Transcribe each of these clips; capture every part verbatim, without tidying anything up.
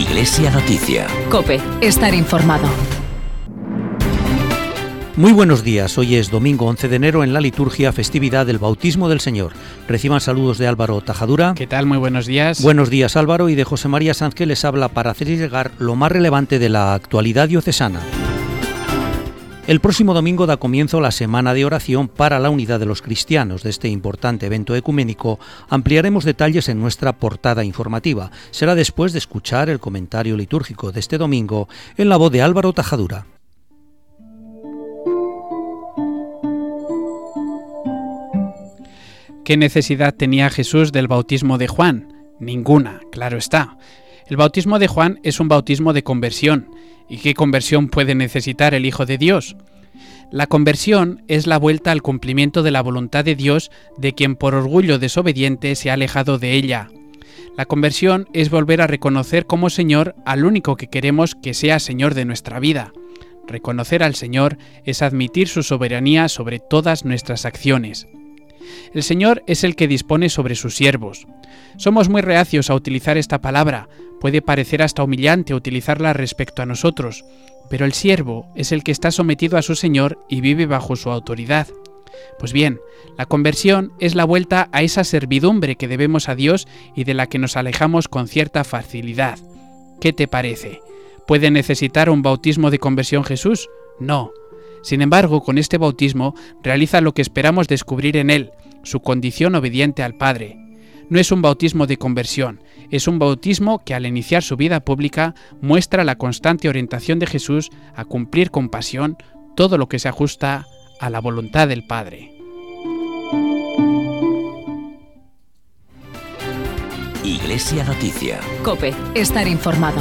Iglesia Noticia. COPE, estar informado. Muy buenos días, hoy es domingo once de enero en la liturgia festividad del Bautismo del Señor. Reciban saludos de Álvaro Tajadura. ¿Qué tal? Muy buenos días. Buenos días, Álvaro, y de José María Sanz, que les habla para hacer llegar lo más relevante de la actualidad diocesana. El próximo domingo da comienzo la Semana de Oración para la Unidad de los Cristianos. De este importante evento ecuménico ampliaremos detalles en nuestra portada informativa. Será después de escuchar el comentario litúrgico de este domingo en la voz de Álvaro Tajadura. ¿Qué necesidad tenía Jesús del bautismo de Juan? Ninguna, claro está. El bautismo de Juan es un bautismo de conversión. ¿Y qué conversión puede necesitar el Hijo de Dios? La conversión es la vuelta al cumplimiento de la voluntad de Dios de quien por orgullo desobediente se ha alejado de ella. La conversión es volver a reconocer como Señor al único que queremos que sea Señor de nuestra vida. Reconocer al Señor es admitir su soberanía sobre todas nuestras acciones. El Señor es el que dispone sobre sus siervos. Somos muy reacios a utilizar esta palabra, puede parecer hasta humillante utilizarla respecto a nosotros, pero el siervo es el que está sometido a su Señor y vive bajo su autoridad. Pues bien, la conversión es la vuelta a esa servidumbre que debemos a Dios y de la que nos alejamos con cierta facilidad. ¿Qué te parece? ¿Puede necesitar un bautismo de conversión Jesús? No. Sin embargo, con este bautismo realiza lo que esperamos descubrir en él, su condición obediente al Padre. No es un bautismo de conversión, es un bautismo que al iniciar su vida pública muestra la constante orientación de Jesús a cumplir con pasión todo lo que se ajusta a la voluntad del Padre. Iglesia Noticia. COPE, estar informado.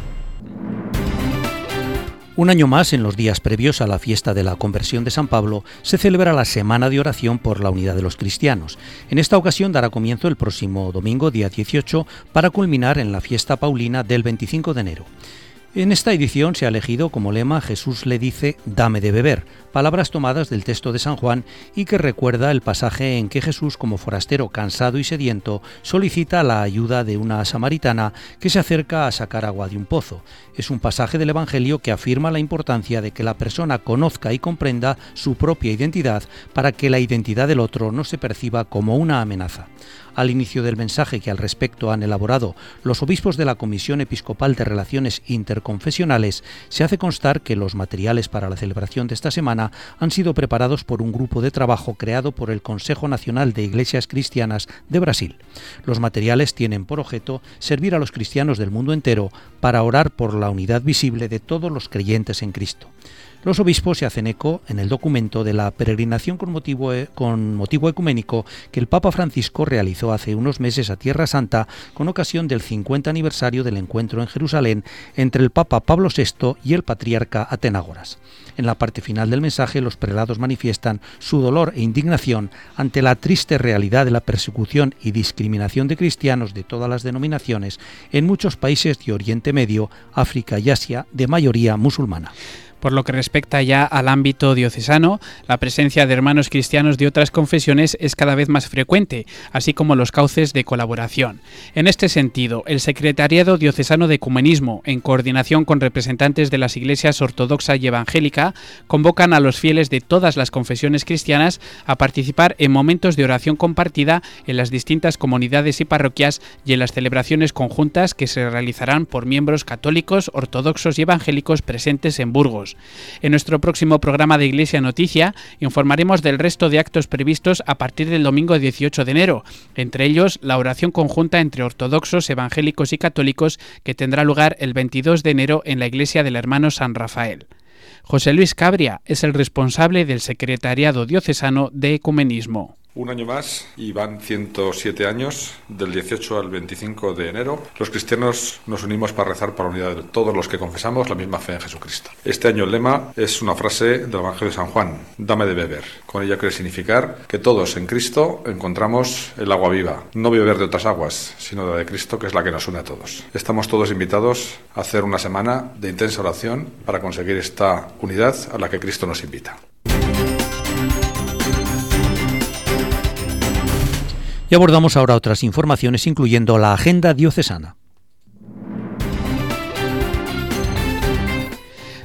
Un año más, en los días previos a la fiesta de la Conversión de San Pablo, se celebra la Semana de Oración por la Unidad de los Cristianos. En esta ocasión dará comienzo el próximo domingo, día dieciocho, para culminar en la fiesta paulina del veinticinco de enero. En esta edición se ha elegido como lema Jesús le dice, dame de beber, palabras tomadas del texto de San Juan y que recuerda el pasaje en que Jesús, como forastero cansado y sediento, solicita la ayuda de una samaritana que se acerca a sacar agua de un pozo. Es un pasaje del Evangelio que afirma la importancia de que la persona conozca y comprenda su propia identidad para que la identidad del otro no se perciba como una amenaza. Al inicio del mensaje que al respecto han elaborado los obispos de la Comisión Episcopal de Relaciones Interconfesionales, se hace constar que los materiales para la celebración de esta semana han sido preparados por un grupo de trabajo creado por el Consejo Nacional de Iglesias Cristianas de Brasil. Los materiales tienen por objeto servir a los cristianos del mundo entero para orar por la unidad visible de todos los creyentes en Cristo. Los obispos se hacen eco en el documento de la peregrinación con motivo, con motivo ecuménico que el Papa Francisco realizó hace unos meses a Tierra Santa con ocasión del cincuenta aniversario del encuentro en Jerusalén entre el Papa Pablo sexto y el patriarca Atenágoras. En la parte final del mensaje, los prelados manifiestan su dolor e indignación ante la triste realidad de la persecución y discriminación de cristianos de todas las denominaciones en muchos países de Oriente Medio, África y Asia de mayoría musulmana. Por lo que respecta ya al ámbito diocesano, la presencia de hermanos cristianos de otras confesiones es cada vez más frecuente, así como los cauces de colaboración. En este sentido, el Secretariado Diocesano de Ecumenismo, en coordinación con representantes de las iglesias ortodoxa y evangélica, convocan a los fieles de todas las confesiones cristianas a participar en momentos de oración compartida en las distintas comunidades y parroquias y en las celebraciones conjuntas que se realizarán por miembros católicos, ortodoxos y evangélicos presentes en Burgos. En nuestro próximo programa de Iglesia Noticia informaremos del resto de actos previstos a partir del domingo dieciocho de enero, entre ellos la oración conjunta entre ortodoxos, evangélicos y católicos que tendrá lugar el veintidós de enero en la iglesia del Hermano San Rafael. José Luis Cabria es el responsable del Secretariado Diocesano de Ecumenismo. Un año más, y van ciento siete años, del dieciocho al veinticinco de enero, los cristianos nos unimos para rezar por la unidad de todos los que confesamos la misma fe en Jesucristo. Este año el lema es una frase del Evangelio de San Juan, dame de beber. Con ella quiere significar que todos en Cristo encontramos el agua viva, no beber de otras aguas, sino de la de Cristo, que es la que nos une a todos. Estamos todos invitados a hacer una semana de intensa oración para conseguir esta unidad a la que Cristo nos invita. Y abordamos ahora otras informaciones, incluyendo la agenda diocesana.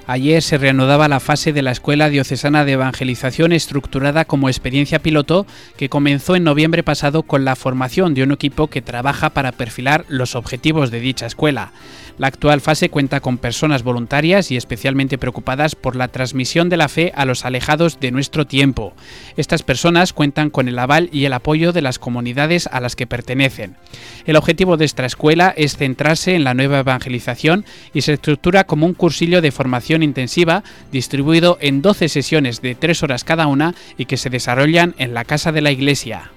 Ayer se reanudaba la fase de la Escuela Diocesana de Evangelización estructurada como experiencia piloto que comenzó en noviembre pasado con la formación de un equipo que trabaja para perfilar los objetivos de dicha escuela. La actual fase cuenta con personas voluntarias y especialmente preocupadas por la transmisión de la fe a los alejados de nuestro tiempo. Estas personas cuentan con el aval y el apoyo de las comunidades a las que pertenecen. El objetivo de esta escuela es centrarse en la nueva evangelización y se estructura como un cursillo de formación intensiva distribuido en doce sesiones de tres horas cada una y que se desarrollan en la Casa de la Iglesia.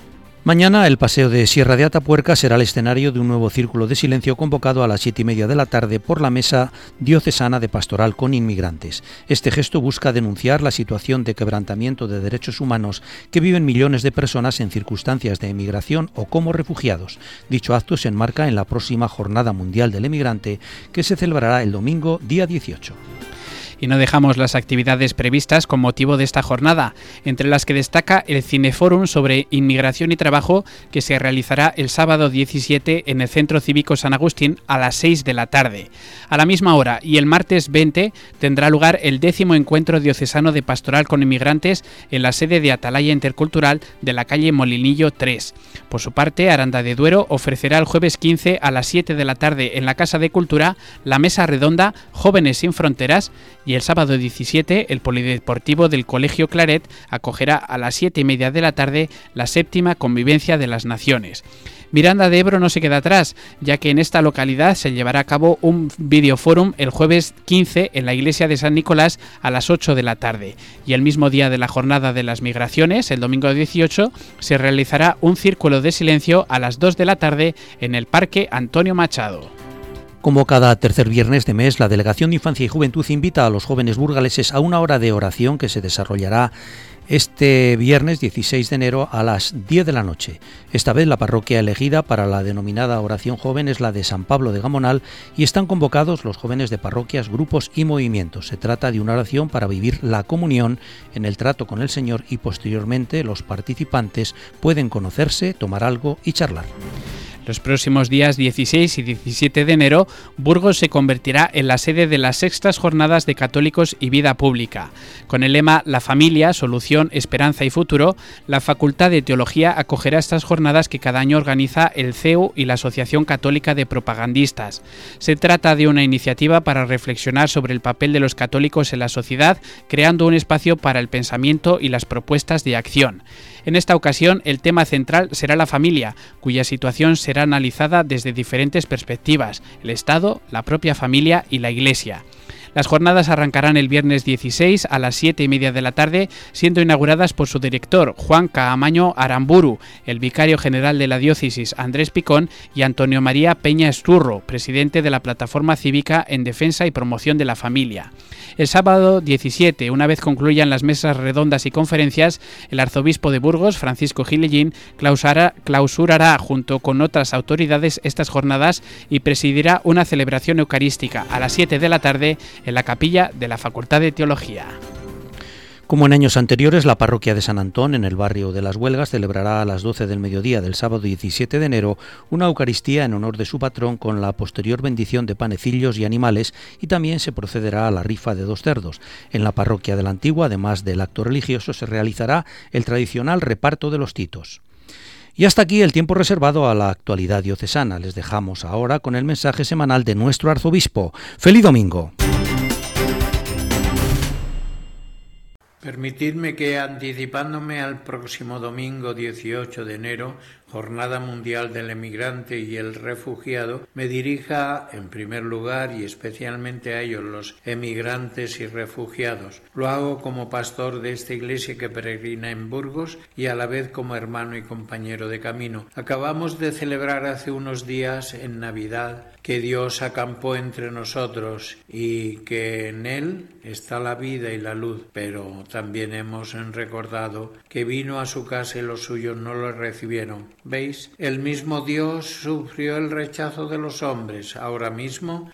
Mañana el paseo de Sierra de Atapuerca será el escenario de un nuevo círculo de silencio convocado a las siete y media de la tarde por la Mesa Diocesana de Pastoral con Inmigrantes. Este gesto busca denunciar la situación de quebrantamiento de derechos humanos que viven millones de personas en circunstancias de emigración o como refugiados. Dicho acto se enmarca en la próxima Jornada Mundial del Emigrante que se celebrará el domingo día dieciocho. Y no dejamos las actividades previstas con motivo de esta jornada, entre las que destaca el Cineforum sobre inmigración y trabajo que se realizará el sábado diecisiete en el Centro Cívico San Agustín a las seis de la tarde. A la misma hora y el martes veinte tendrá lugar el décimo encuentro diocesano de pastoral con inmigrantes en la sede de Atalaya Intercultural de la calle Molinillo tres. Por su parte, Aranda de Duero ofrecerá el jueves quince a las siete de la tarde en la Casa de Cultura la mesa redonda Jóvenes sin Fronteras. Y el sábado diecisiete, el Polideportivo del Colegio Claret acogerá a las siete y media de la tarde la séptima Convivencia de las Naciones. Miranda de Ebro no se queda atrás, ya que en esta localidad se llevará a cabo un videoforum el jueves quince en la iglesia de San Nicolás a las ocho de la tarde. Y el mismo día de la Jornada de las Migraciones, el domingo dieciocho, se realizará un círculo de silencio a las dos de la tarde en el Parque Antonio Machado. Como cada tercer viernes de mes, la Delegación de Infancia y Juventud invita a los jóvenes burgaleses a una hora de oración que se desarrollará este viernes dieciséis de enero a las diez de la noche. Esta vez la parroquia elegida para la denominada oración joven es la de San Pablo de Gamonal y están convocados los jóvenes de parroquias, grupos y movimientos. Se trata de una oración para vivir la comunión en el trato con el Señor y posteriormente los participantes pueden conocerse, tomar algo y charlar. Los próximos días dieciséis y diecisiete de enero, Burgos se convertirá en la sede de las sextas Jornadas de Católicos y Vida Pública. Con el lema La familia, solución, esperanza y futuro, la Facultad de Teología acogerá estas jornadas que cada año organiza el C E U y la Asociación Católica de Propagandistas. Se trata de una iniciativa para reflexionar sobre el papel de los católicos en la sociedad, creando un espacio para el pensamiento y las propuestas de acción. En esta ocasión, el tema central será la familia, cuya situación será analizada desde diferentes perspectivas: el Estado, la propia familia y la Iglesia. Las jornadas arrancarán el viernes dieciséis a las siete y media de la tarde, siendo inauguradas por su director, Juan Caamaño Aramburu, el vicario general de la diócesis, Andrés Picón, y Antonio María Peña Esturro, presidente de la Plataforma Cívica en Defensa y Promoción de la Familia. El sábado diecisiete, una vez concluyan las mesas redondas y conferencias, el arzobispo de Burgos, Francisco Gilellín, clausurará, clausurará junto con otras autoridades estas jornadas y presidirá una celebración eucarística a las siete de la tarde en la capilla de la Facultad de Teología. Como en años anteriores, la parroquia de San Antón, en el barrio de Las Huelgas, celebrará a las doce del mediodía del sábado diecisiete de enero una Eucaristía en honor de su patrón con la posterior bendición de panecillos y animales, y también se procederá a la rifa de dos cerdos. En la parroquia de la Antigua, además del acto religioso, se realizará el tradicional reparto de los titos. Y hasta aquí el tiempo reservado a la actualidad diocesana. Les dejamos ahora con el mensaje semanal de nuestro arzobispo. ¡Feliz domingo! Permitidme que, anticipándome al próximo domingo dieciocho de enero, Jornada Mundial del Emigrante y el Refugiado, me dirija en primer lugar y especialmente a ellos, los emigrantes y refugiados. Lo hago como pastor de esta iglesia que peregrina en Burgos y a la vez como hermano y compañero de camino. Acabamos de celebrar hace unos días, en Navidad, que Dios acampó entre nosotros y que en Él está la vida y la luz, pero también hemos recordado que vino a su casa y los suyos no lo recibieron. ¿Veis? El mismo Dios sufrió el rechazo de los hombres ahora mismo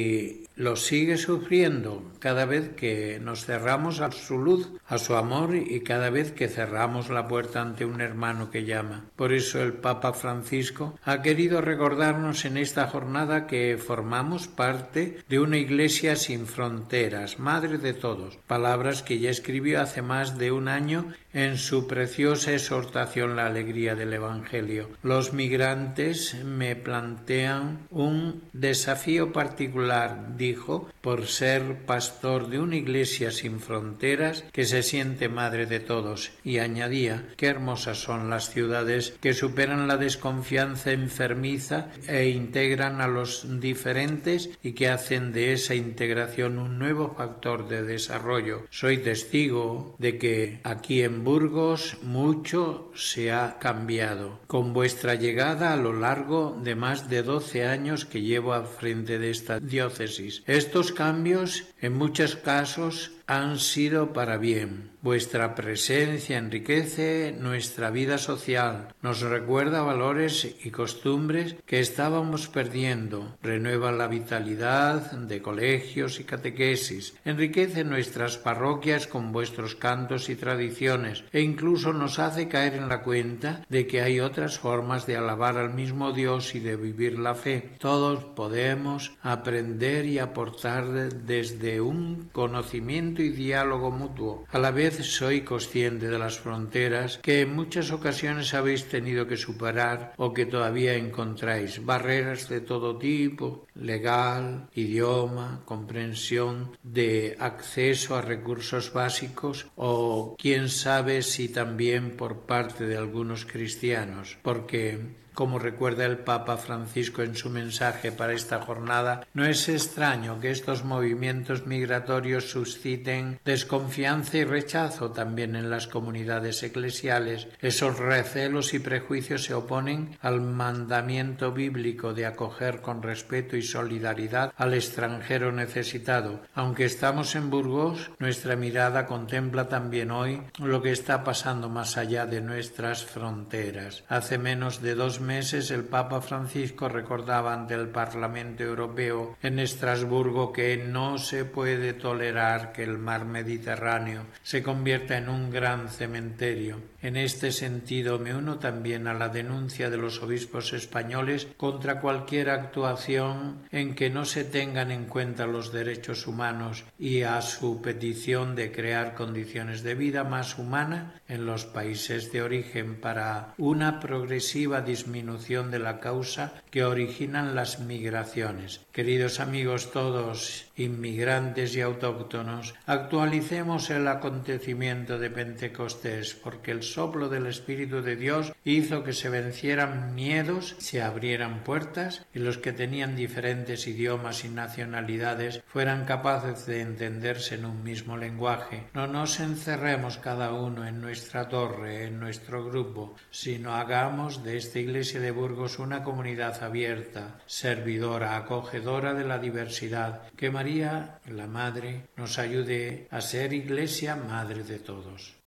y lo sigue sufriendo cada vez que nos cerramos a su luz, a su amor y cada vez que cerramos la puerta ante un hermano que llama. Por eso el Papa Francisco ha querido recordarnos en esta jornada que formamos parte de una iglesia sin fronteras, madre de todos, palabras que ya escribió hace más de un año en su preciosa exhortación La alegría del Evangelio. Los migrantes me plantean un desafío particular, dijo, por ser pastor de una iglesia sin fronteras que se siente madre de todos, y añadía, qué hermosas son las ciudades que superan la desconfianza enfermiza e integran a los diferentes y que hacen de esa integración un nuevo factor de desarrollo. Soy testigo de que aquí en Burgos mucho se ha cambiado. Con vuestra llegada a lo largo de más de doce años que llevo al frente de esta diócesis, estos cambios en muchos casos han sido para bien. Vuestra presencia enriquece nuestra vida social, nos recuerda valores y costumbres que estábamos perdiendo, renueva la vitalidad de colegios y catequesis, enriquece nuestras parroquias con vuestros cantos y tradiciones e incluso nos hace caer en la cuenta de que hay otras formas de alabar al mismo Dios y de vivir la fe. Todos podemos aprender y aportar desde un conocimiento y diálogo mutuo. A la vez soy consciente de las fronteras que en muchas ocasiones habéis tenido que superar o que todavía encontráis, barreras de todo tipo, legal, idioma, comprensión de acceso a recursos básicos o quién sabe si también por parte de algunos cristianos, porque como recuerda el Papa Francisco en su mensaje para esta jornada, no es extraño que estos movimientos migratorios susciten desconfianza y rechazo también en las comunidades eclesiales. Esos recelos y prejuicios se oponen al mandamiento bíblico de acoger con respeto y solidaridad al extranjero necesitado. Aunque estamos en Burgos, nuestra mirada contempla también hoy lo que está pasando más allá de nuestras fronteras. Hace menos de dos meses el Papa Francisco recordaba ante el Parlamento Europeo en Estrasburgo que no se puede tolerar que el mar Mediterráneo se convierta en un gran cementerio. En este sentido me uno también a la denuncia de los obispos españoles contra cualquier actuación en que no se tengan en cuenta los derechos humanos y a su petición de crear condiciones de vida más humana en los países de origen para una progresiva disminución disminución de la causa que originan las migraciones. Queridos amigos todos, inmigrantes y autóctonos, actualicemos el acontecimiento de Pentecostés, porque el soplo del Espíritu de Dios hizo que se vencieran miedos, se abrieran puertas y los que tenían diferentes idiomas y nacionalidades fueran capaces de entenderse en un mismo lenguaje. No nos encerremos cada uno en nuestra torre, en nuestro grupo, sino hagamos de esta iglesia de Burgos una comunidad abierta, servidora, acogedora de la diversidad. Que María, la Madre, nos ayude a ser iglesia madre de todos.